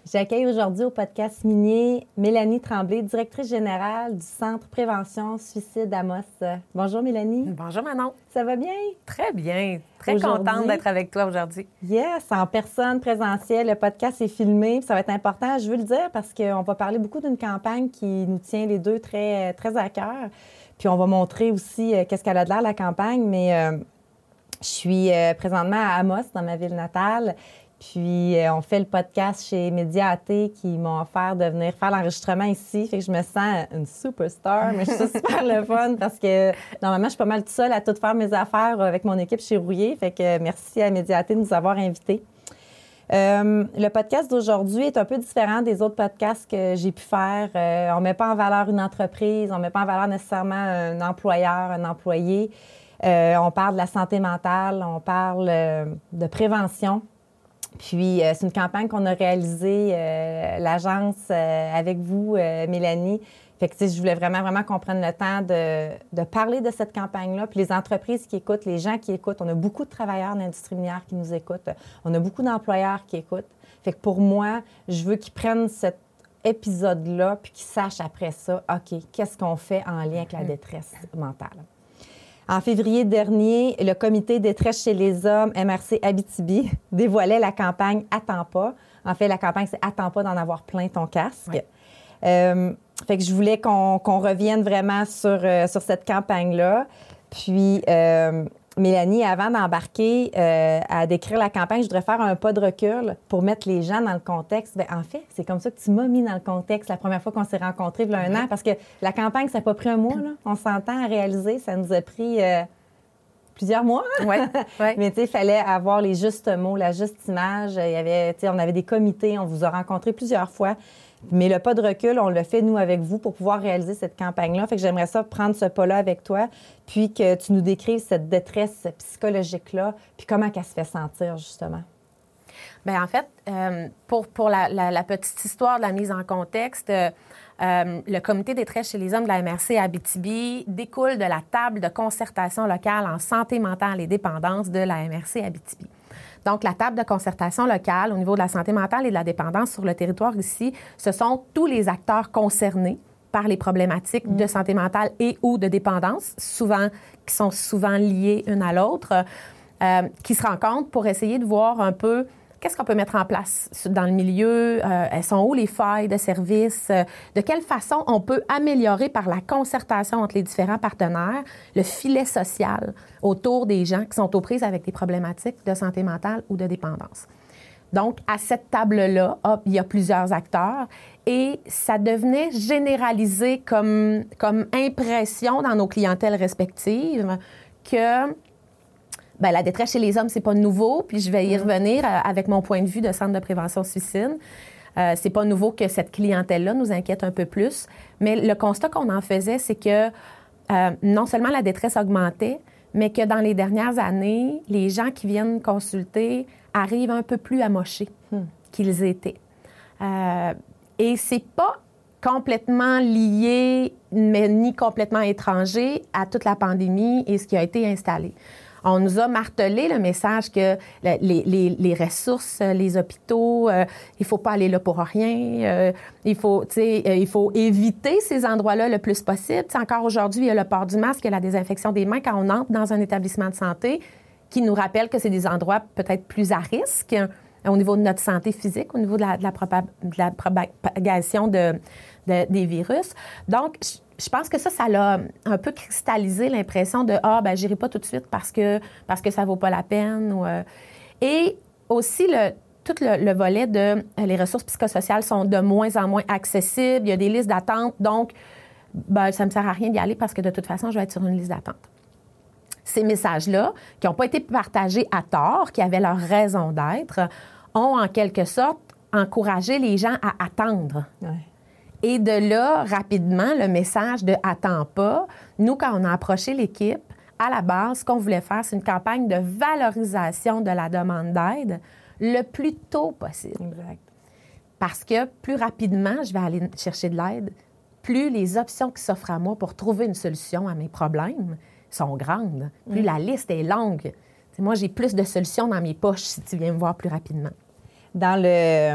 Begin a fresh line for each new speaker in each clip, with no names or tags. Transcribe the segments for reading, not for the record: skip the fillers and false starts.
J'accueille aujourd'hui au podcast minier Mélanie Tremblay, directrice générale du Centre Prévention Suicide Amos. Bonjour Mélanie.
Bonjour Manon.
Ça va bien?
Très bien. Très contente d'être avec toi aujourd'hui.
Yes, en personne, présentiel. Le podcast est filmé. Ça va être important, je veux le dire, parce qu'on va parler beaucoup d'une campagne qui nous tient les deux très, très à cœur. Puis on va montrer aussi qu'est-ce qu'elle a de l'air, la campagne. Mais je suis présentement à Amos, dans ma ville natale. Puis, on fait le podcast chez Média AT qui m'ont offert de venir faire l'enregistrement ici. Fait que je me sens une superstar, mais je suis super le fun parce que normalement, je suis pas mal toute seule à tout faire mes affaires avec mon équipe chez Rouillé. Fait que merci à Média AT de nous avoir invités. Le podcast d'aujourd'hui est un peu différent des autres podcasts que j'ai pu faire. On met pas en valeur une entreprise, on met pas en valeur nécessairement un employeur, un employé. On parle de la santé mentale, on parle de prévention. Puis, c'est une campagne qu'on a réalisée, l'agence, avec vous, Mélanie. Fait que, tu sais, je voulais vraiment qu'on prenne le temps de parler de cette campagne-là. Puis, les entreprises qui écoutent, les gens qui écoutent, on a beaucoup de travailleurs de l'industrie minière qui nous écoutent. On a beaucoup d'employeurs qui écoutent. Fait que pour moi, je veux qu'ils prennent cet épisode-là puis qu'ils sachent après ça, OK, qu'est-ce qu'on fait en lien avec la détresse mentale. En février dernier, le comité détresse chez les hommes, MRC Abitibi, dévoilait la campagne « Attends pas ». En fait, la campagne, c'est « Attends pas d'en avoir plein ton casque oui. ». Fait que je voulais qu'on revienne vraiment sur cette campagne-là. Puis, Mélanie, avant d'embarquer à décrire la campagne, je voudrais faire un pas de recul pour mettre les gens dans le contexte. Bien, en fait, c'est comme ça que tu m'as mis dans le contexte la première fois qu'on s'est rencontrés, il y a un an, parce que la campagne, ça n'a pas pris un mois, là. On s'entend à réaliser, ça nous a pris plusieurs mois.
Oui.
Mais tu sais, il fallait avoir les justes mots, la juste image. Il y avait, tu sais, on avait des comités, on vous a rencontrés plusieurs fois. Mais le pas de recul, on l'a fait, nous, avec vous, pour pouvoir réaliser cette campagne-là. Fait que j'aimerais ça prendre ce pas-là avec toi, puis que tu nous décrives cette détresse psychologique-là, puis comment qu'elle se fait sentir, justement.
Bien, en fait, pour la petite histoire de la mise en contexte, le comité détresse chez les hommes de la MRC à Abitibi découle de la table de concertation locale en santé mentale et dépendance de la MRC Abitibi. Donc, la table de concertation locale au niveau de la santé mentale et de la dépendance sur le territoire ici, ce sont tous les acteurs concernés par les problématiques de santé mentale et ou de dépendance, qui sont souvent liées une à l'autre, qui se rencontrent pour essayer de voir un peu qu'est-ce qu'on peut mettre en place dans le milieu, elles sont où les failles de services, de quelle façon on peut améliorer par la concertation entre les différents partenaires le filet social autour des gens qui sont aux prises avec des problématiques de santé mentale ou de dépendance. Donc, à cette table-là, il y a plusieurs acteurs et ça devenait généralisé comme impression dans nos clientèles respectives que bien, la détresse chez les hommes, c'est pas nouveau, puis je vais y revenir avec mon point de vue de Centre de prévention suicide. C'est pas nouveau que cette clientèle-là nous inquiète un peu plus, mais le constat qu'on en faisait, c'est que non seulement la détresse augmentait, mais que dans les dernières années, les gens qui viennent consulter arrivent un peu plus amochés qu'ils étaient. Et c'est pas complètement lié, mais ni complètement étranger à toute la pandémie et ce qui a été installé. On nous a martelé le message que les ressources, les hôpitaux, il faut pas aller là pour rien. Il faut éviter ces endroits-là le plus possible. T'sais, encore aujourd'hui, il y a le port du masque, il y a la désinfection des mains quand on entre dans un établissement de santé qui nous rappelle que c'est des endroits peut-être plus à risque au niveau de notre santé physique, au niveau de la propagation des virus. Donc, je pense que ça l'a un peu cristallisé l'impression de « Ah, ben j'irai pas tout de suite parce que ça vaut pas la peine. » Et aussi, tout le volet de les ressources psychosociales sont de moins en moins accessibles. Il y a des listes d'attente, donc ben, ça ne me sert à rien d'y aller parce que de toute façon, je vais être sur une liste d'attente. Ces messages-là, qui n'ont pas été partagés à tort, qui avaient leur raison d'être, ont en quelque sorte encouragé les gens à attendre.
Ouais.
Et de là, rapidement, le message de « attends pas », nous, quand on a approché l'équipe, à la base, ce qu'on voulait faire, c'est une campagne de valorisation de la demande d'aide le plus tôt possible.
Exact.
Parce que plus rapidement je vais aller chercher de l'aide, plus les options qui s'offrent à moi pour trouver une solution à mes problèmes sont grandes. Plus la liste est longue. T'sais, moi, j'ai plus de solutions dans mes poches si tu viens me voir plus rapidement.
Dans le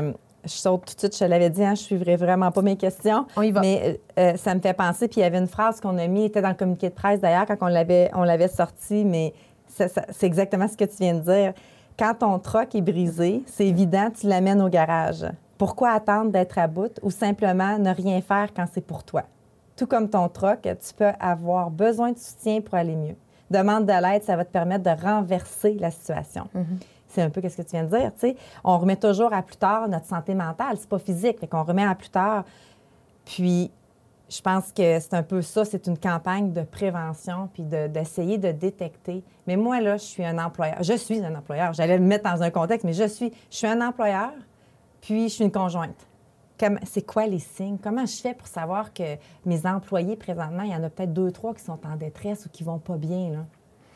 je saute tout de suite, je te l'avais dit, je ne suivrai vraiment pas mes questions.
On y va.
Mais ça me fait penser, puis il y avait une phrase qu'on a mis, était dans le communiqué de presse d'ailleurs, quand on l'avait sorti, mais c'est exactement ce que tu viens de dire. Quand ton troc est brisé, c'est évident, tu l'amènes au garage. Pourquoi attendre d'être à bout ou simplement ne rien faire quand c'est pour toi? Tout comme ton troc, tu peux avoir besoin de soutien pour aller mieux. Demande de l'aide, ça va te permettre de renverser la situation. C'est un peu ce que tu viens de dire, tu sais. On remet toujours à plus tard notre santé mentale, c'est pas physique, fait qu'on remet à plus tard. Puis, je pense que c'est un peu ça, c'est une campagne de prévention puis d'essayer de détecter. Mais moi, là, je suis un employeur. J'allais me mettre dans un contexte, mais je suis un employeur, puis je suis une conjointe. C'est quoi les signes? Comment je fais pour savoir que mes employés, présentement, il y en a peut-être 2, 3 qui sont en détresse ou qui vont pas bien, là?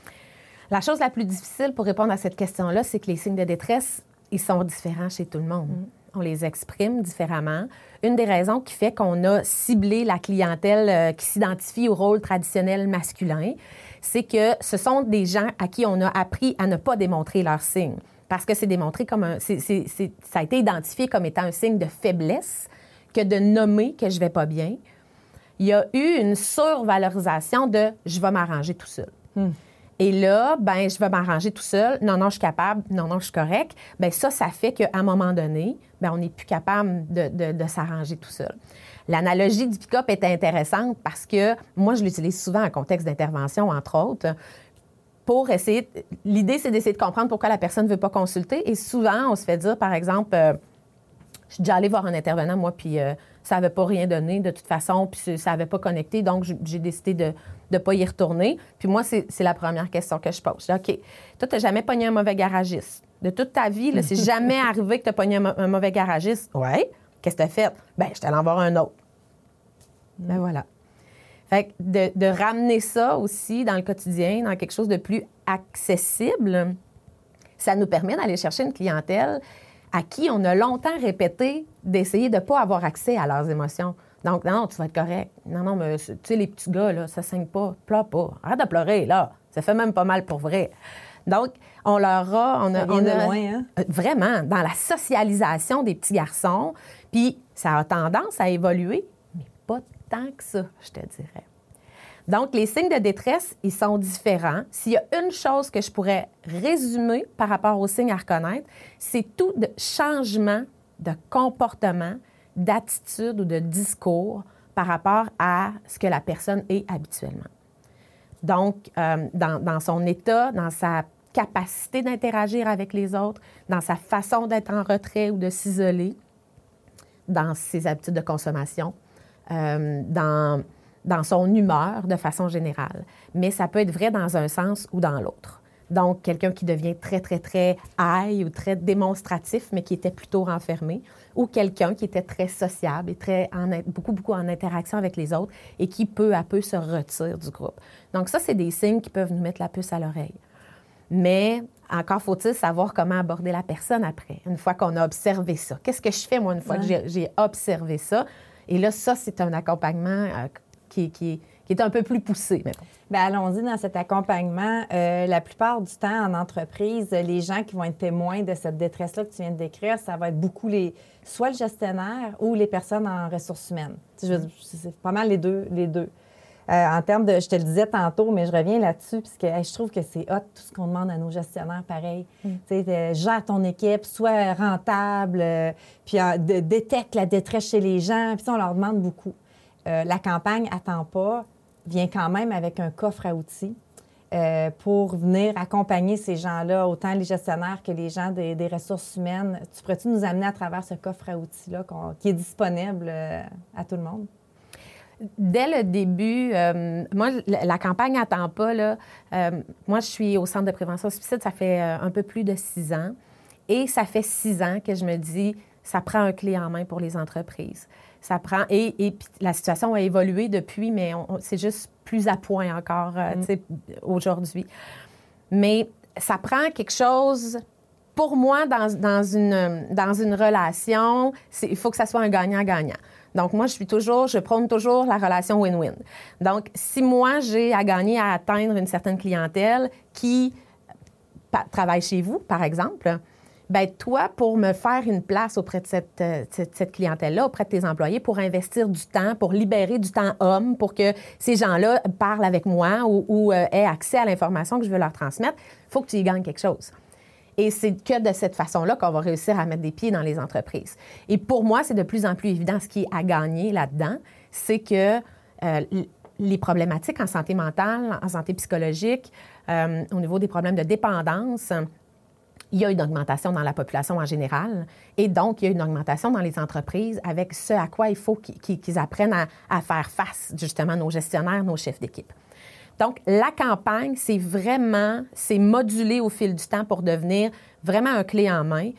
La chose la plus difficile pour répondre à cette question-là, c'est que les signes de détresse, ils sont différents chez tout le monde. On les exprime différemment. Une des raisons qui fait qu'on a ciblé la clientèle qui s'identifie au rôle traditionnel masculin, c'est que ce sont des gens à qui on a appris à ne pas démontrer leurs signes. Parce que c'est démontré comme ça a été identifié comme étant un signe de faiblesse que de nommer que je vais pas bien. Il y a eu une survalorisation de « je vais m'arranger tout seul ». Et là, je vais m'arranger tout seul. Non, je suis capable. Non, je suis correct. Ça fait qu'à un moment donné, on n'est plus capable de s'arranger tout seul. L'analogie du pick-up est intéressante parce que moi, je l'utilise souvent en contexte d'intervention, entre autres, pour essayer... L'idée, c'est d'essayer de comprendre pourquoi la personne ne veut pas consulter. Et souvent, on se fait dire, par exemple, je suis déjà allée voir un intervenant, moi, puis ça n'avait pas rien donné de toute façon, puis ça n'avait pas connecté, donc j'ai décidé de ne pas y retourner. Puis moi, c'est la première question que je pose. Je dis, OK, toi, tu n'as jamais pogné un mauvais garagiste. De toute ta vie, là, c'est jamais arrivé que tu as pogné un mauvais garagiste. Oui. Qu'est-ce que tu as fait? Je suis allée en voir un autre. Voilà. Fait que de ramener ça aussi dans le quotidien, dans quelque chose de plus accessible, ça nous permet d'aller chercher une clientèle à qui on a longtemps répété d'essayer de ne pas avoir accès à leurs émotions. Donc, non, tu vas être correct. Non, mais tu sais, les petits gars, là, ça ne saigne pas. Pleure pas. Arrête de pleurer, là. Ça fait même pas mal pour vrai. Donc, on leur a...
Ça vient de loin, hein?
Vraiment, dans la socialisation des petits garçons. Puis, ça a tendance à évoluer, mais pas tant que ça, je te dirais. Donc, les signes de détresse, ils sont différents. S'il y a une chose que je pourrais résumer par rapport aux signes à reconnaître, c'est tout de changement de comportement, d'attitude ou de discours par rapport à ce que la personne est habituellement. Donc, dans son état, dans sa capacité d'interagir avec les autres, dans sa façon d'être en retrait ou de s'isoler, dans ses habitudes de consommation, dans son humeur de façon générale. Mais ça peut être vrai dans un sens ou dans l'autre. Donc, quelqu'un qui devient très, très, très high ou très démonstratif, mais qui était plutôt renfermé, ou quelqu'un qui était très sociable et beaucoup en interaction avec les autres et qui, peu à peu, se retire du groupe. Donc, ça, c'est des signes qui peuvent nous mettre la puce à l'oreille. Mais encore faut-il savoir comment aborder la personne après, une fois qu'on a observé ça. Qu'est-ce que je fais, moi, une fois que j'ai observé ça? Et là, ça, c'est un accompagnement qui est un peu plus poussé, mettons.
Bien, allons-y dans cet accompagnement. La plupart du temps, en entreprise, les gens qui vont être témoins de cette détresse-là que tu viens de décrire, ça va être beaucoup soit le gestionnaire ou les personnes en ressources humaines. C'est pas mal les deux. En termes de, je te le disais tantôt, mais je reviens là-dessus, puisque je trouve que c'est hot tout ce qu'on demande à nos gestionnaires, pareil. Tu sais, gère ton équipe, sois rentable, puis détecte la détresse chez les gens, puis on leur demande beaucoup. La campagne « Attends pas » vient quand même avec un coffre à outils pour venir accompagner ces gens-là, autant les gestionnaires que les gens des ressources humaines. Tu pourrais-tu nous amener à travers ce coffre à outils-là qui est disponible à tout le monde?
Dès le début, moi, la campagne « Attends pas », là, moi, je suis au Centre de prévention au suicide, ça fait un peu plus de 6 ans. Et ça fait 6 ans que je me dis, ça prend un clé en main pour les entreprises. Ça prend... Et puis la situation a évolué depuis, mais c'est juste plus à point encore aujourd'hui. Mais ça prend quelque chose... Pour moi, dans une relation, il faut que ça soit un gagnant-gagnant. Donc, moi, je prône toujours la relation win-win. Donc, si moi, j'ai à gagner à atteindre une certaine clientèle qui travaille chez vous, par exemple, bien, toi, pour me faire une place auprès de cette clientèle-là, auprès de tes employés, pour investir du temps, pour libérer du temps homme, pour que ces gens-là parlent avec moi ou aient accès à l'information que je veux leur transmettre, il faut que tu y gagnes quelque chose. Et c'est que de cette façon-là qu'on va réussir à mettre des pieds dans les entreprises. Et pour moi, c'est de plus en plus évident ce qui est à gagner là-dedans, c'est que les problématiques en santé mentale, en santé psychologique, au niveau des problèmes de dépendance, il y a une augmentation dans la population en général. Et donc, il y a une augmentation dans les entreprises avec ce à quoi il faut qu'ils apprennent à faire face, justement, nos gestionnaires, nos chefs d'équipe. Donc, la campagne, c'est modulé au fil du temps pour devenir vraiment un clé en main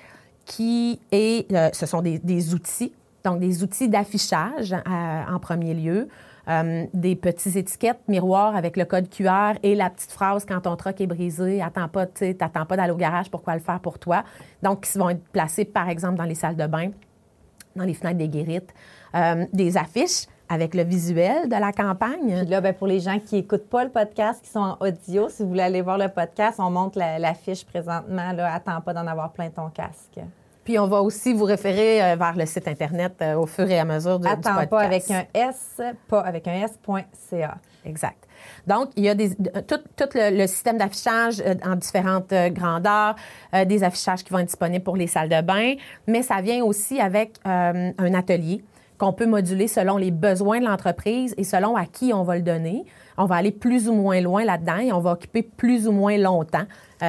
ce sont des outils, donc des outils d'affichage en premier lieu, des petites étiquettes miroirs avec le code QR et la petite phrase « Quand ton truck est brisé, t'attends pas d'aller au garage, pourquoi le faire pour toi? » Donc, qui vont être placés, par exemple, dans les salles de bain, dans les fenêtres des guérites, des affiches avec le visuel de la campagne.
Puis là, bien, pour les gens qui n'écoutent pas le podcast, qui sont en audio, si vous voulez aller voir le podcast, on montre l'affiche présentement. Là, attends pas d'en avoir plein ton casque.
Puis on va aussi vous référer vers le site Internet au fur et à mesure du podcast.
Attends pas avec un S, pas avec un S.ca.
Exact. Donc, il y a tout le système d'affichage en différentes grandeurs, des affichages qui vont être disponibles pour les salles de bain, mais ça vient aussi avec un atelier qu'on peut moduler selon les besoins de l'entreprise et selon à qui on va le donner. On va aller plus ou moins loin là-dedans et on va occuper plus ou moins longtemps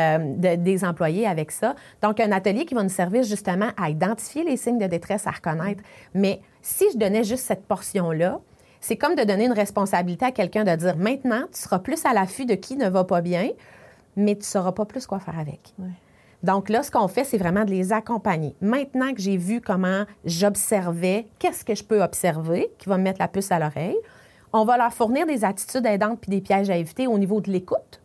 des employés avec ça. Donc, un atelier qui va nous servir justement à identifier les signes de détresse, à reconnaître. Mais si je donnais juste cette portion-là, c'est comme de donner une responsabilité à quelqu'un de dire, maintenant, tu seras plus à l'affût de qui ne va pas bien, mais tu ne sauras pas plus quoi faire avec.
Ouais.
Donc là, ce qu'on fait, c'est vraiment de les accompagner. Maintenant que j'ai vu comment j'observais, qu'est-ce que je peux observer qui va me mettre la puce à l'oreille, on va leur fournir des attitudes aidantes puis des pièges à éviter au niveau de l'écoute.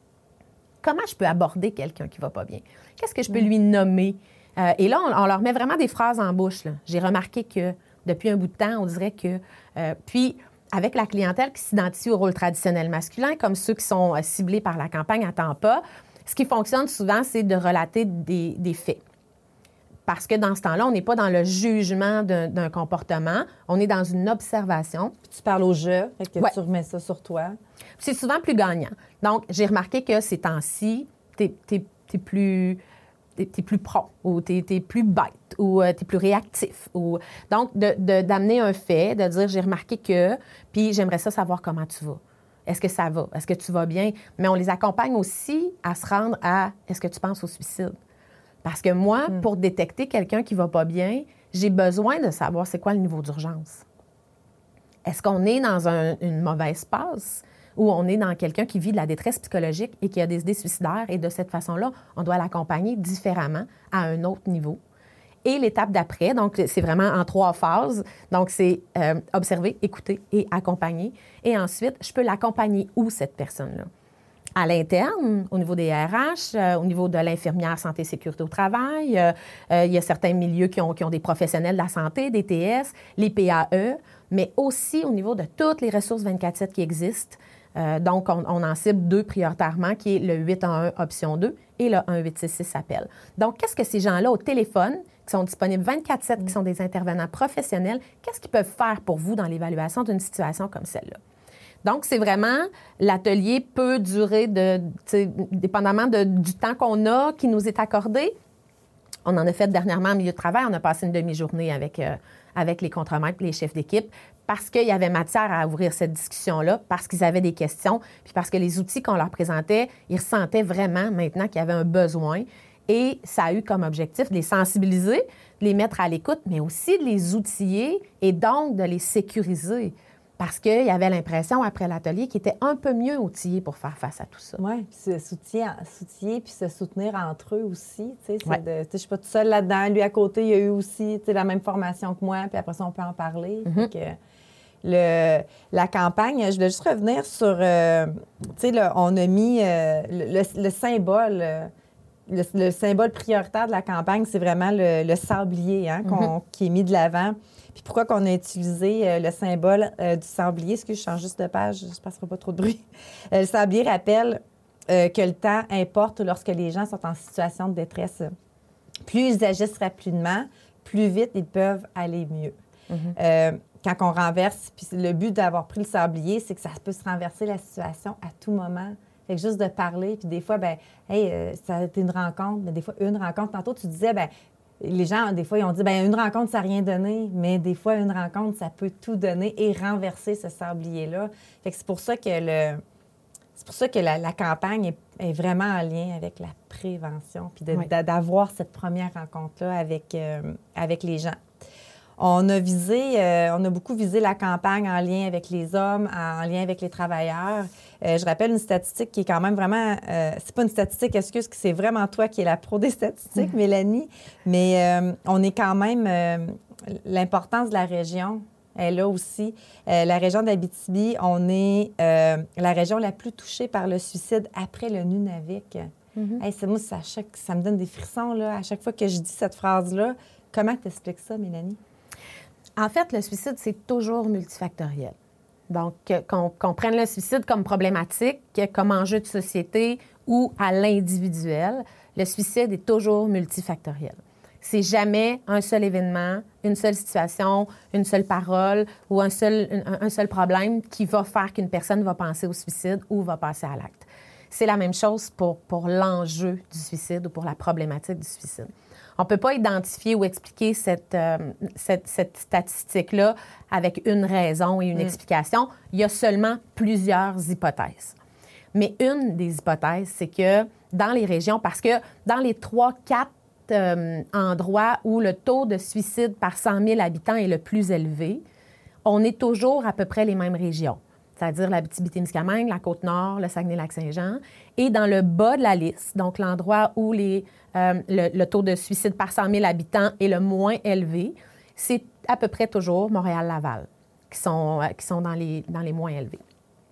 Comment je peux aborder quelqu'un qui ne va pas bien? Qu'est-ce que je peux lui nommer? Et là, on leur met vraiment des phrases en bouche. Là. J'ai remarqué que depuis un bout de temps, on dirait que... puis, avec la clientèle qui s'identifie au rôle traditionnel masculin, comme ceux qui sont ciblés par la campagne Attends pas, ce qui fonctionne souvent, c'est de relater des faits. Parce que dans ce temps-là, on n'est pas dans le jugement d'un comportement, on est dans une observation.
Puis tu parles au jeu, fait que tu remets ça sur toi.
C'est souvent plus gagnant. Donc, j'ai remarqué que ces temps-ci, t'es plus prompt ou t'es plus bête ou t'es plus réactif. Donc, d'amener un fait, de dire « j'ai remarqué que », puis j'aimerais ça savoir comment tu vas. Est-ce que ça va? Est-ce que tu vas bien? Mais on les accompagne aussi à se rendre à « est-ce que tu penses au suicide? » Parce que moi, pour détecter quelqu'un qui va pas bien, j'ai besoin de savoir c'est quoi le niveau d'urgence. Est-ce qu'on est dans une mauvaise passe ou on est dans quelqu'un qui vit de la détresse psychologique et qui a des idées suicidaires et de cette façon-là, on doit l'accompagner différemment à un autre niveau. Et l'étape d'après, donc c'est vraiment en 3 phases. Donc, c'est observer, écouter et accompagner. Et ensuite, je peux l'accompagner où, cette personne-là? À l'interne, au niveau des RH, au niveau de l'infirmière santé et sécurité au travail. Il y a certains milieux qui ont des professionnels de la santé, des TS, les PAE, mais aussi au niveau de toutes les ressources 24/7 qui existent. Donc, on en cible 2 prioritairement, qui est le 811 option 2 et le 1866 appel. Donc, qu'est-ce que ces gens-là au téléphone, qui sont disponibles 24/7, qui sont des intervenants professionnels, qu'est-ce qu'ils peuvent faire pour vous dans l'évaluation d'une situation comme celle-là? Donc, c'est vraiment, l'atelier peut durer, dépendamment du temps qu'on a, qui nous est accordé. On en a fait dernièrement en milieu de travail, on a passé une demi-journée avec les contremaîtres et les chefs d'équipe parce qu'il y avait matière à ouvrir cette discussion-là, parce qu'ils avaient des questions, puis parce que les outils qu'on leur présentait, ils ressentaient vraiment maintenant qu'il y avait un besoin. Et ça a eu comme objectif de les sensibiliser, de les mettre à l'écoute, mais aussi de les outiller et donc de les sécuriser. Parce qu'il y avait l'impression, après l'atelier, qu'ils étaient un peu mieux outillés pour faire face à tout ça.
Oui, puis s'outiller puis se soutenir entre eux aussi. Je ne suis pas toute seule là-dedans. Lui, à côté, il a eu aussi la même formation que moi, puis après ça, on peut en parler. Fait que la campagne, je voulais juste revenir sur... on a mis le symbole... Le symbole prioritaire de la campagne, c'est vraiment le sablier qui est mis de l'avant. Puis pourquoi qu'on a utilisé le symbole du sablier? Est-ce que je change juste de page? Je ne passerai pas trop de bruit. Le sablier rappelle que le temps importe lorsque les gens sont en situation de détresse plus ils agissent rapidement, plus vite ils peuvent aller mieux. Quand on renverse, puis le but d'avoir pris le sablier, c'est que ça peut se renverser la situation à tout moment. Fait que juste de parler, puis des fois, ça a été une rencontre, mais des fois, une rencontre. Tantôt, tu disais, les gens, des fois, ils ont dit, une rencontre, ça n'a rien donné, mais des fois, une rencontre, ça peut tout donner et renverser ce sablier-là. Fait que c'est pour ça que la campagne est vraiment en lien avec la prévention, puis d'avoir cette première rencontre-là avec les gens. On a beaucoup visé la campagne en lien avec les hommes, en lien avec les travailleurs. Je rappelle une statistique qui est quand même vraiment... c'est pas une statistique, excuse, c'est vraiment toi qui es la pro des statistiques, Mélanie. Mais on est quand même... l'importance de la région est là aussi. La région d'Abitibi, on est la région la plus touchée par le suicide après le Nunavik. Moi, ça me donne des frissons là, à chaque fois que je dis cette phrase-là. Comment tu expliques ça, Mélanie?
En fait, le suicide, c'est toujours multifactoriel. Donc, qu'on prenne le suicide comme problématique, comme enjeu de société ou à l'individuel, le suicide est toujours multifactoriel. C'est jamais un seul événement, une seule situation, une seule parole ou un seul problème qui va faire qu'une personne va penser au suicide ou va passer à l'acte. C'est la même chose pour l'enjeu du suicide ou pour la problématique du suicide. On ne peut pas identifier ou expliquer cette statistique-là avec une raison et une explication. Il y a seulement plusieurs hypothèses. Mais une des hypothèses, c'est que dans les régions, parce que dans les 3-4 endroits où le taux de suicide par 100 000 habitants est le plus élevé, on est toujours à peu près les mêmes régions, c'est-à-dire l'Abitibi-Témiscamingue, la Côte-Nord, le Saguenay-Lac-Saint-Jean. Et dans le bas de la liste, donc l'endroit où le taux de suicide par 100 000 habitants est le moins élevé, c'est à peu près toujours Montréal-Laval qui sont dans les moins élevés.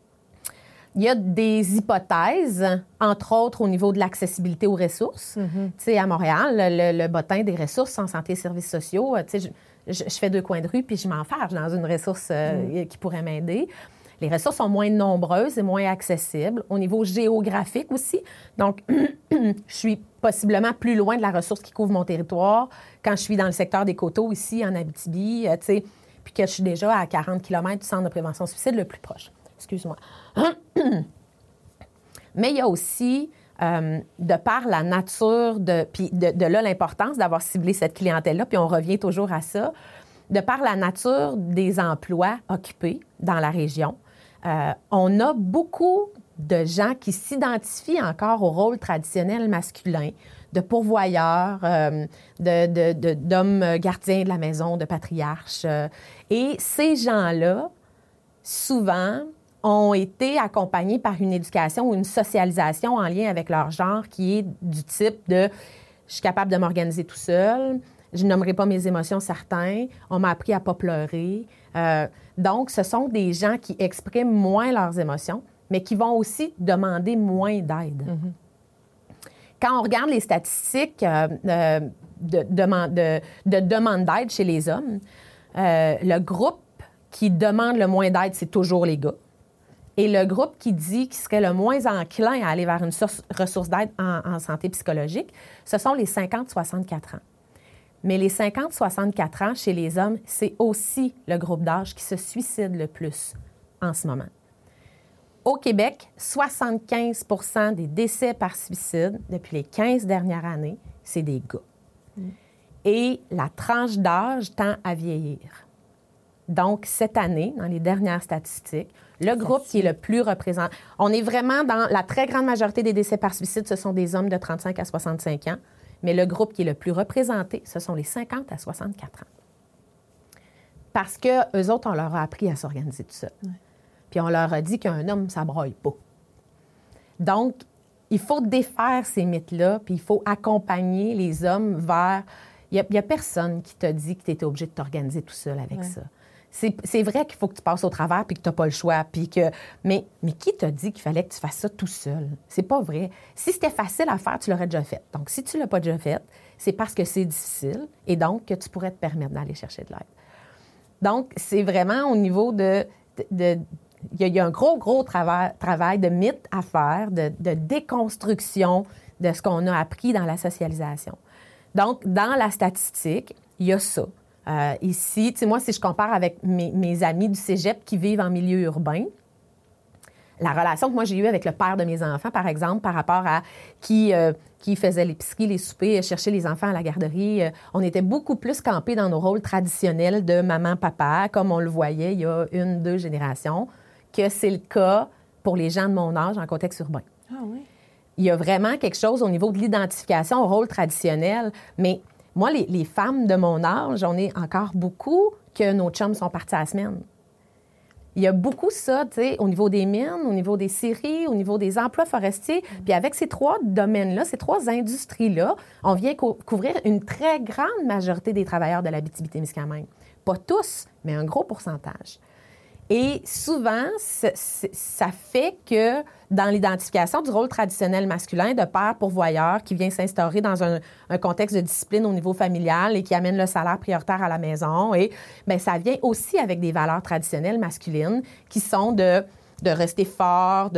Il y a des hypothèses, entre autres au niveau de l'accessibilité aux ressources. Tu sais, à Montréal, le bottin des ressources en santé et services sociaux, tu sais, je fais 2 coins de rue puis je m'enfarge dans une ressource qui pourrait m'aider. Les ressources sont moins nombreuses et moins accessibles. Au niveau géographique aussi. Donc, je suis possiblement plus loin de la ressource qui couvre mon territoire quand je suis dans le secteur des coteaux ici, en Abitibi, tu sais, puis que je suis déjà à 40 km du centre de prévention suicide le plus proche. Excuse-moi. Mais il y a aussi, de par la nature, puis de là l'importance d'avoir ciblé cette clientèle-là, puis on revient toujours à ça, de par la nature des emplois occupés dans la région, on a beaucoup de gens qui s'identifient encore au rôle traditionnel masculin, de pourvoyeurs, d'hommes gardiens de la maison, de patriarches. Et ces gens-là, souvent, ont été accompagnés par une éducation ou une socialisation en lien avec leur genre qui est du type de « je suis capable de m'organiser tout seul », je nommerai pas mes émotions, certains. On m'a appris à pas pleurer. Donc, ce sont des gens qui expriment moins leurs émotions, mais qui vont aussi demander moins d'aide. Quand on regarde les statistiques de demande d'aide chez les hommes, le groupe qui demande le moins d'aide, c'est toujours les gars. Et le groupe qui dit qu'il serait le moins enclin à aller vers une ressource d'aide en santé psychologique, ce sont les 50-64 ans. Mais les 50-64 ans, chez les hommes, c'est aussi le groupe d'âge qui se suicide le plus en ce moment. Au Québec, 75 % des décès par suicide depuis les 15 dernières années, c'est des gars. Et la tranche d'âge tend à vieillir. Donc, cette année, dans les dernières statistiques, le groupe qui est le plus représenté, on est vraiment dans la très grande majorité des décès par suicide, ce sont des hommes de 35 à 65 ans. Mais le groupe qui est le plus représenté, ce sont les 50 à 64 ans. Parce qu'eux autres, on leur a appris à s'organiser tout seul. Puis on leur a dit qu'un homme, ça broye pas. Donc, il faut défaire ces mythes-là, puis il faut accompagner les hommes vers... Il y a personne qui t'a dit que tu étais obligé de t'organiser tout seul avec ça. C'est vrai qu'il faut que tu passes au travers puis que tu n'as pas le choix. Puis que... mais qui t'a dit qu'il fallait que tu fasses ça tout seul? C'est pas vrai. Si c'était facile à faire, tu l'aurais déjà fait. Donc, si tu ne l'as pas déjà fait, c'est parce que c'est difficile et donc que tu pourrais te permettre d'aller chercher de l'aide. Donc, c'est vraiment au niveau de il y a un gros travail de mythe à faire, de déconstruction de ce qu'on a appris dans la socialisation. Donc, dans la statistique, il y a ça. Ici, tu sais, moi, si je compare avec mes amis du cégep qui vivent en milieu urbain, la relation que moi j'ai eue avec le père de mes enfants, par exemple, par rapport à qui faisait l'épicerie, les soupers, chercher les enfants à la garderie, on était beaucoup plus campés dans nos rôles traditionnels de maman-papa, comme on le voyait il y a 1-2 générations, que c'est le cas pour les gens de mon âge en contexte urbain.
Ah oui?
Il y a vraiment quelque chose au niveau de l'identification au rôle traditionnel, mais moi, les femmes de mon âge, j'en ai encore beaucoup que nos chums sont partis à la semaine. Il y a beaucoup ça, tu sais, au niveau des mines, au niveau des scieries, au niveau des emplois forestiers. Puis avec ces 3 domaines-là, ces 3 industries-là, on vient couvrir une très grande majorité des travailleurs de l'Abitibi-Témiscamingue. Pas tous, mais un gros pourcentage. Et souvent, ça fait que dans l'identification du rôle traditionnel masculin de père pourvoyeur qui vient s'instaurer dans un contexte de discipline au niveau familial et qui amène le salaire prioritaire à la maison, et bien, ça vient aussi avec des valeurs traditionnelles masculines qui sont de rester fort,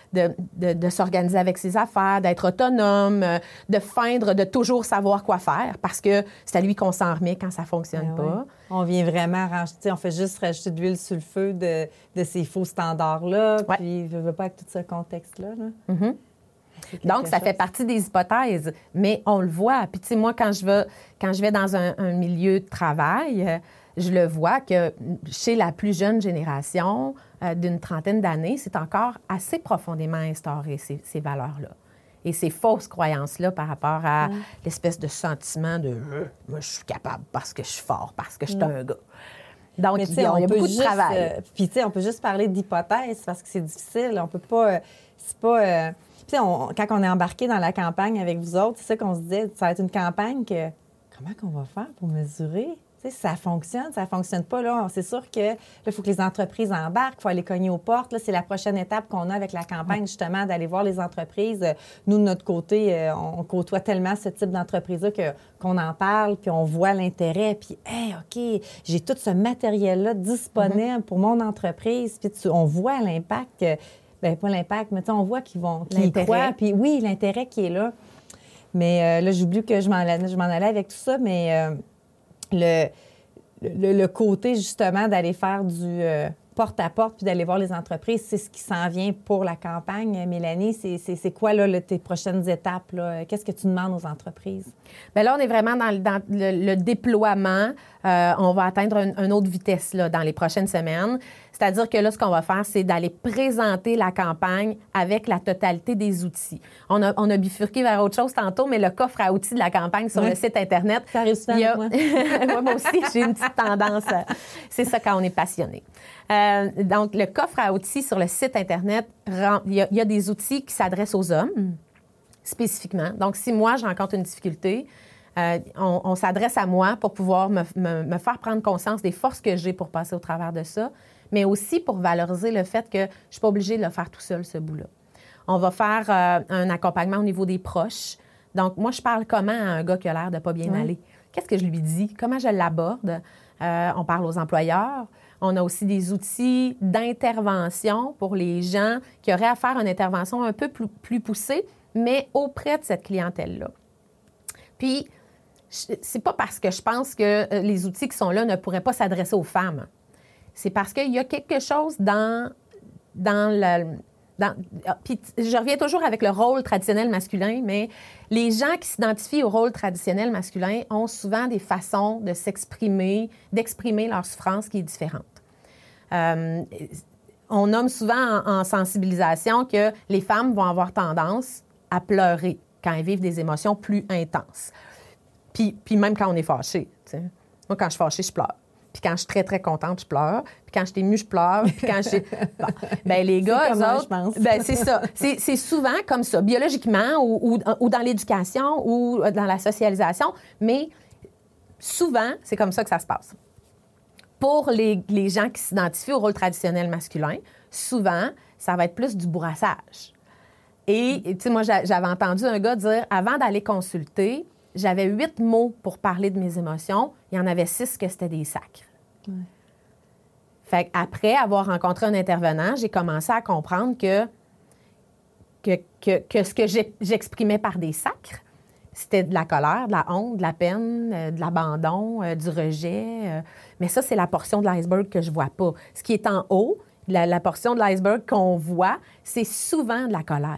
de s'organiser avec ses affaires, d'être autonome, de feindre de toujours savoir quoi faire parce que c'est à lui qu'on s'en remet quand ça ne fonctionne pas.
Oui. On vient vraiment racheter, on fait juste rajouter de l'huile sur le feu de ces faux standards-là, puis je ne veux pas avec tout ce contexte-là. Là.
Mm-hmm. Donc, ça fait partie des hypothèses, mais on le voit. Puis, tu sais, moi, quand je vais dans un milieu de travail, je le vois que chez la plus jeune génération, d'une trentaine d'années, c'est encore assez profondément instauré, ces valeurs-là. Et ces fausses croyances-là par rapport à l'espèce de sentiment de « moi, je suis capable parce que je suis fort, parce que je suis un gars ». Donc, il y a beaucoup de travail.
Puis, tu sais, on peut juste parler d'hypothèses parce que c'est difficile. On peut pas... c'est pas... Puis, quand on est embarqué dans la campagne avec vous autres, c'est ça qu'on se disait, ça va être une campagne que... Comment qu'on va faire pour mesurer? Tu sais, ça fonctionne pas. Là, c'est sûr que il faut que les entreprises embarquent, il faut aller cogner aux portes. Là, c'est la prochaine étape qu'on a avec la campagne, justement, d'aller voir les entreprises. Nous, de notre côté, on côtoie tellement ce type d'entreprise-là qu'on en parle, puis on voit l'intérêt. Puis, hey, OK, j'ai tout ce matériel-là disponible pour mon entreprise. Puis, on voit l'impact. Bien, pas l'impact, mais on voit qu'ils y croient. Puis, oui, l'intérêt qui est là. Mais là, j'oublie que je m'en allais avec tout ça, mais... Le côté, justement, d'aller faire du porte-à-porte puis d'aller voir les entreprises, c'est ce qui s'en vient pour la campagne. Mélanie, c'est quoi, là, tes prochaines étapes? Là? Qu'est-ce que tu demandes aux entreprises?
Bien là, on est vraiment dans le déploiement. On va atteindre une autre vitesse là, dans les prochaines semaines. C'est-à-dire que là, ce qu'on va faire, c'est d'aller présenter la campagne avec la totalité des outils. On a bifurqué vers autre chose tantôt, mais le coffre à outils de la campagne sur le site Internet...
Ça arrive souvent, moi.
Moi aussi, j'ai une petite tendance. C'est ça quand on est passionné. Donc, le coffre à outils sur le site Internet, il y a des outils qui s'adressent aux hommes, spécifiquement. Donc, si moi, je rencontre une difficulté... on s'adresse à moi pour pouvoir me faire prendre conscience des forces que j'ai pour passer au travers de ça, mais aussi pour valoriser le fait que je ne suis pas obligée de le faire tout seul, ce bout-là. On va faire un accompagnement au niveau des proches. Donc, moi, je parle comment à un gars qui a l'air de pas bien aller? Qu'est-ce que je lui dis? Comment je l'aborde? On parle aux employeurs. On a aussi des outils d'intervention pour les gens qui auraient à faire une intervention un peu plus poussée, mais auprès de cette clientèle-là. Puis, c'est pas parce que je pense que les outils qui sont là ne pourraient pas s'adresser aux femmes. C'est parce qu'il y a quelque chose puis je reviens toujours avec le rôle traditionnel masculin, mais les gens qui s'identifient au rôle traditionnel masculin ont souvent des façons de s'exprimer, d'exprimer leur souffrance qui est différente. On nomme souvent en sensibilisation que les femmes vont avoir tendance à pleurer quand elles vivent des émotions plus intenses. Puis même quand on est fâché. T'sais. Moi, quand je suis fâchée, je pleure. Puis quand je suis très, très contente, je pleure. Puis quand je suis émue, je pleure. Puis quand je suis... Bon. Ben, les gars, eux autres...
je pense.
Ben, c'est ça. C'est souvent comme ça, biologiquement ou dans l'éducation ou dans la socialisation. Mais souvent, c'est comme ça que ça se passe. Pour les gens qui s'identifient au rôle traditionnel masculin, souvent, ça va être plus du bourrassage. Et tu sais, moi, j'avais entendu un gars dire, avant d'aller consulter, j'avais 8 mots pour parler de mes émotions. Il y en avait 6 que c'était des sacres. Ouais. Fait qu'après avoir rencontré un intervenant, j'ai commencé à comprendre que ce que j'exprimais par des sacres, c'était de la colère, de la honte, de la peine, de l'abandon, du rejet. Mais ça, c'est la portion de l'iceberg que je vois pas. Ce qui est en haut, la portion de l'iceberg qu'on voit, c'est souvent de la colère.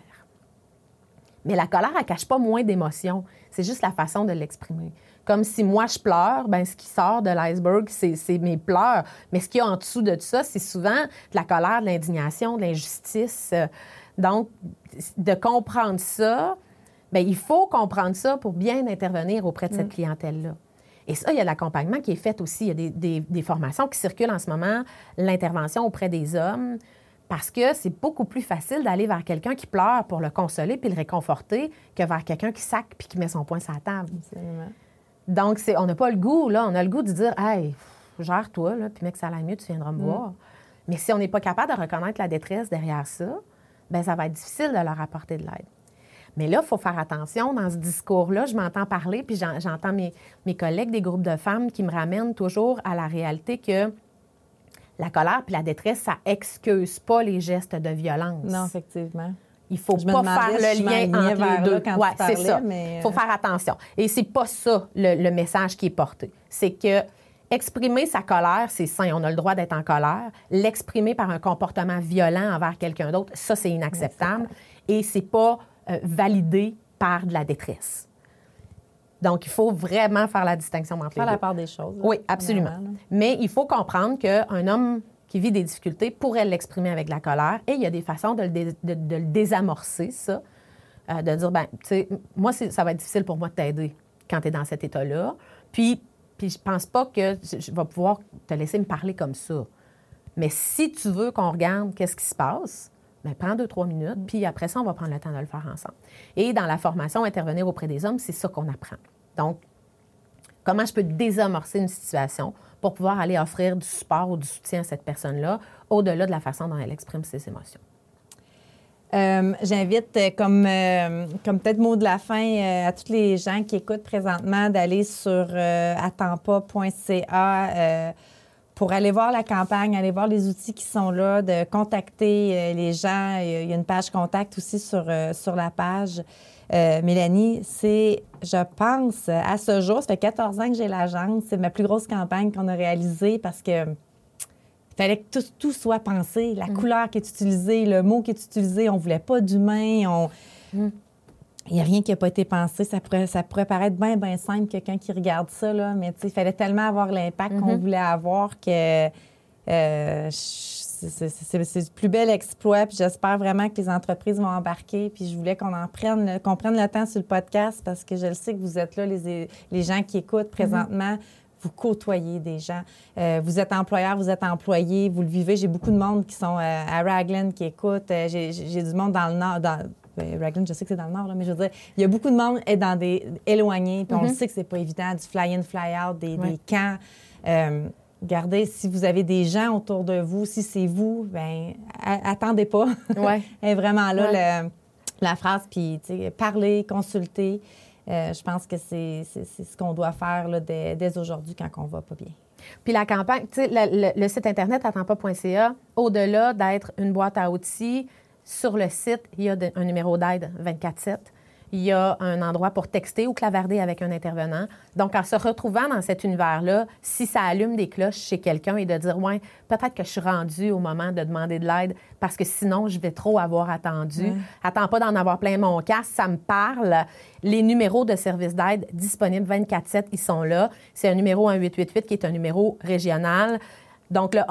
Mais la colère, elle ne cache pas moins d'émotions. C'est juste la façon de l'exprimer. Comme si moi, je pleure, bien, ce qui sort de l'iceberg, c'est mes pleurs. Mais ce qu'il y a en dessous de ça, c'est souvent de la colère, de l'indignation, de l'injustice. Donc, de comprendre ça, bien, il faut comprendre ça pour bien intervenir auprès de cette clientèle-là. Et ça, il y a de l'accompagnement qui est fait aussi. Il y a des formations qui circulent en ce moment, l'intervention auprès des hommes, parce que c'est beaucoup plus facile d'aller vers quelqu'un qui pleure pour le consoler puis le réconforter que vers quelqu'un qui sac puis qui met son poing sur la table.
Absolument.
Donc, on n'a pas le goût, là. On a le goût de dire « Hey, gère-toi, là, puis mec, ça aille mieux, tu viendras me voir. » Mais si on n'est pas capable de reconnaître la détresse derrière ça, bien, ça va être difficile de leur apporter de l'aide. Mais là, il faut faire attention dans ce discours-là. Je m'entends parler, puis j'entends mes collègues des groupes de femmes qui me ramènent toujours à la réalité que la colère puis la détresse, ça excuse pas les gestes de violence.
Non, effectivement.
Il ne faut pas faire le lien entre les deux.
Oui,
c'est ça. Il faut faire attention. Et c'est pas ça le message qui est porté. C'est que exprimer sa colère, c'est sain. On a le droit d'être en colère. L'exprimer par un comportement violent envers quelqu'un d'autre, ça, c'est inacceptable. Et c'est pas validé par de la détresse. Donc, il faut vraiment faire la distinction entre les deux.
Faire la part des choses. Là,
oui, absolument. Mais il faut comprendre qu'un homme qui vit des difficultés pourrait l'exprimer avec de la colère. Et il y a des façons de le désamorcer, ça. De dire, bien, tu sais, moi, ça va être difficile pour moi de t'aider quand tu es dans cet état-là. Puis je pense pas que je vais pouvoir te laisser me parler comme ça. Mais si tu veux qu'on regarde qu'est-ce qui se passe, bien, prends 2-3 minutes, puis après ça, on va prendre le temps de le faire ensemble. Et dans la formation Intervenir auprès des hommes, c'est ça qu'on apprend. Donc, comment je peux désamorcer une situation pour pouvoir aller offrir du support ou du soutien à cette personne-là, au-delà de la façon dont elle exprime ses émotions.
J'invite, comme peut-être mot de la fin, à tous les gens qui écoutent présentement d'aller sur attempas.ca pour aller voir la campagne, aller voir les outils qui sont là, de contacter les gens. Il y a une page contact aussi sur la page. Mélanie, c'est, je pense, à ce jour, ça fait 14 ans que j'ai l'agence. C'est ma plus grosse campagne qu'on a réalisée parce que il fallait que tout soit pensé. La couleur qui est utilisée, le mot qui est utilisé, on ne voulait pas d'humain. Il n'y a rien qui n'a pas été pensé. Ça pourrait paraître bien, bien simple, quelqu'un qui regarde ça, là, mais il fallait tellement avoir l'impact qu'on voulait avoir que c'est le plus bel exploit. Puis j'espère vraiment que les entreprises vont embarquer. Puis je voulais qu'on prenne le temps sur le podcast parce que je le sais que vous êtes là, les gens qui écoutent présentement. Vous côtoyez des gens. Vous êtes employeur, vous êtes employé, vous le vivez. J'ai beaucoup de monde qui sont à Raglan qui écoutent. J'ai du monde dans le Nord. Raglan, je sais que c'est dans le Nord, là, mais je veux dire, il y a beaucoup de monde dans des éloignés. Puis on le sait que c'est pas évident, du fly-in, fly-out, des camps. Regardez, si vous avez des gens autour de vous, si c'est vous, bien, attendez pas.
Ouais.
Elle est vraiment là, la phrase, puis parler, consulter. Je pense que c'est ce qu'on doit faire là, dès aujourd'hui quand on va pas bien.
Puis la campagne, tu sais, le site Internet attempas.ca, au-delà d'être une boîte à outils, sur le site, il y a un numéro d'aide 24/7. Il y a un endroit pour texter ou clavarder avec un intervenant. Donc, en se retrouvant dans cet univers-là, si ça allume des cloches chez quelqu'un et de dire « Ouais, peut-être que je suis rendue au moment de demander de l'aide parce que sinon, je vais trop avoir attendu. Attends pas d'en avoir plein mon casque, ça me parle. » Les numéros de service d'aide disponibles 24/7, ils sont là. C'est un numéro 1888 qui est un numéro régional. Donc, le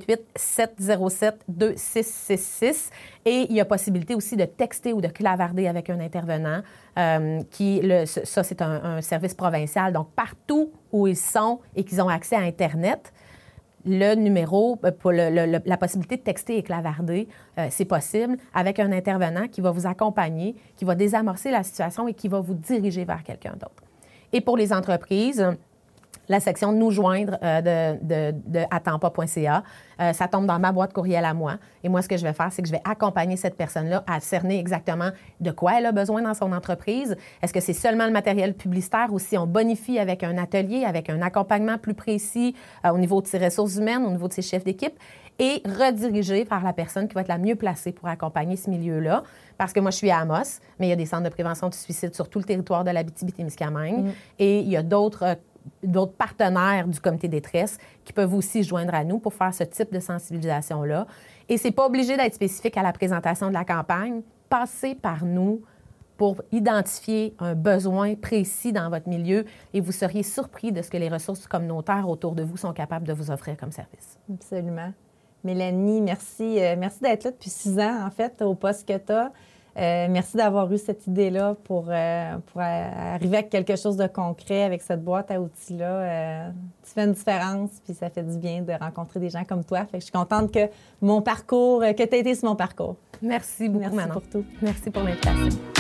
1-888-707-2666. Et il y a possibilité aussi de texter ou de clavarder avec un intervenant. Ça, c'est un service provincial. Donc, partout où ils sont et qu'ils ont accès à Internet, le numéro, pour la possibilité de texter et clavarder, c'est possible avec un intervenant qui va vous accompagner, qui va désamorcer la situation et qui va vous diriger vers quelqu'un d'autre. Et pour les entreprises, la section Nous joindre de attempas.ca. Ça tombe dans ma boîte courriel à moi. Et moi, ce que je vais faire, c'est que je vais accompagner cette personne-là à cerner exactement de quoi elle a besoin dans son entreprise. Est-ce que c'est seulement le matériel publicitaire ou si on bonifie avec un atelier, avec un accompagnement plus précis au niveau de ses ressources humaines, au niveau de ses chefs d'équipe, et rediriger vers la personne qui va être la mieux placée pour accompagner ce milieu-là. Parce que moi, je suis à Amos, mais il y a des centres de prévention du suicide sur tout le territoire de l'Abitibi-Témiscamingue. Et il y a d'autres partenaires du comité détresse qui peuvent aussi se joindre à nous pour faire ce type de sensibilisation-là. Et c'est pas obligé d'être spécifique à la présentation de la campagne. Passez par nous pour identifier un besoin précis dans votre milieu et vous seriez surpris de ce que les ressources communautaires autour de vous sont capables de vous offrir comme service.
Absolument. Mélanie, merci. Merci d'être là depuis 6 ans, en fait, au poste que tu as. Merci d'avoir eu cette idée-là pour arriver à quelque chose de concret avec cette boîte à outils-là. Tu fais une différence, puis ça fait du bien de rencontrer des gens comme toi. Fait que je suis contente que tu aies été sur mon parcours.
Merci beaucoup,
Merci
Manon.
pour tout.
Merci pour l'invitation.